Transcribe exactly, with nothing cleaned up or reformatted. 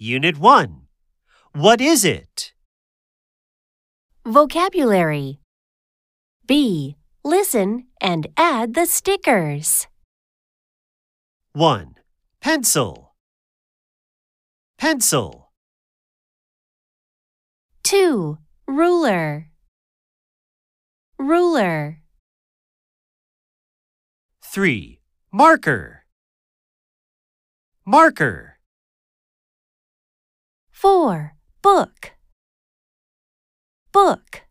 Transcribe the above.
Unit one. What is it? Vocabulary. B. Listen and add the stickers. one. Pencil. Pencil. two. Ruler. Ruler. three. Marker. Marker. four. Book. Book.